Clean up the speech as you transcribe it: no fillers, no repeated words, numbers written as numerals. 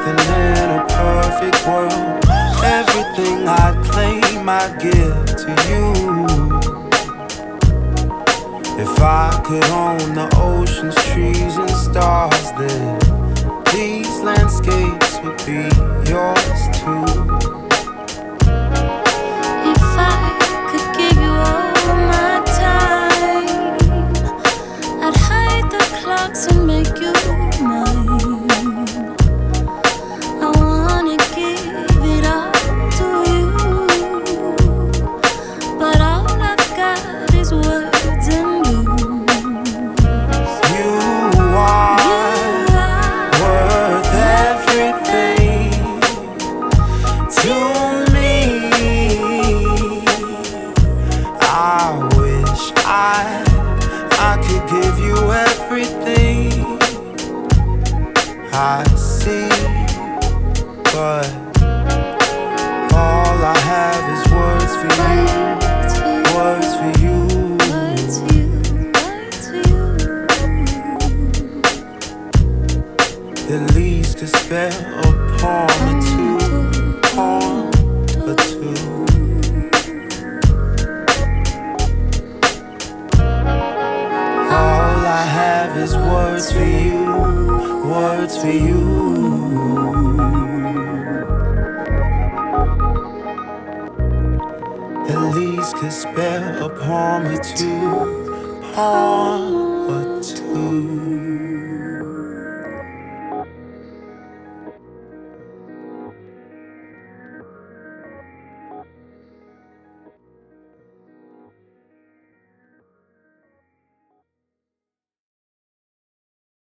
nothing in a perfect world. Everything I claim I give to you. If I could own the oceans, trees and stars, then these landscapes would be yours too. If I could give you all my time, I'd hide the clocks and make you mine. I wanna give it all to you, but all I've got is words and blues. You are worth everything to me. I wish I could give you everything I see, but all I have is words for you, words for you. Words for you, words for you. At least a spell upon the two, upon the two. All I have is words for you, words for you. At least could spell upon me two, upon a two.